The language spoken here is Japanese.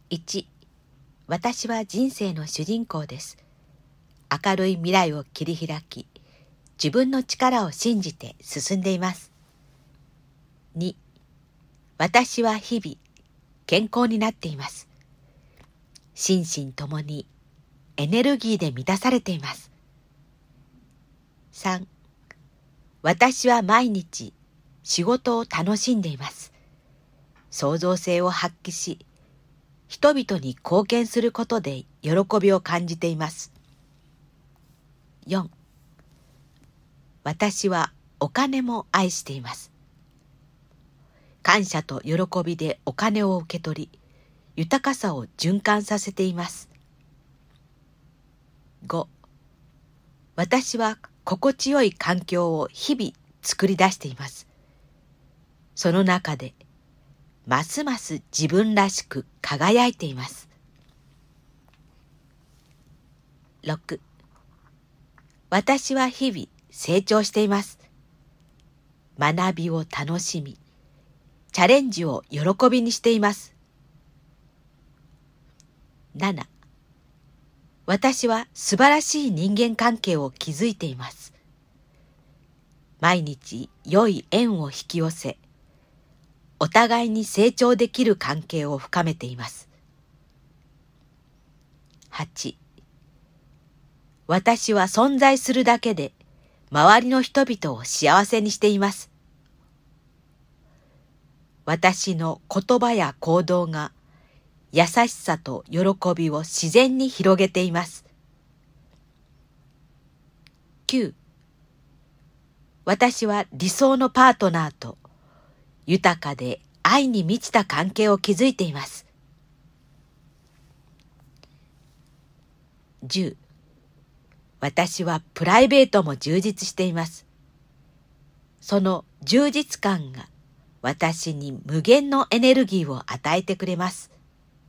1、私は人生の主人公です。明るい未来を切り開き、自分の力を信じて進んでいます。2、私は日々健康になっています。心身ともにエネルギーで満たされています。3、私は毎日仕事を楽しんでいます。創造性を発揮し、人々に貢献することで喜びを感じています。4、私はお金も愛しています。感謝と喜びでお金を受け取り、豊かさを循環させています。5、私は心地よい環境を日々作り出しています。その中で、ますます自分らしく輝いています。6、私は日々成長しています。学びを楽しみ、チャレンジを喜びにしています。7、私は素晴らしい人間関係を築いています。毎日良い縁を引き寄せ、お互いに成長できる関係を深めています。8、私は存在するだけで周りの人々を幸せにしています。私の言葉や行動が優しさと喜びを自然に広げています。9、私は理想のパートナーと豊かで愛に満ちた関係を築いています。10、私はプライベートも充実しています。その充実感が私に無限のエネルギーを与えてくれます。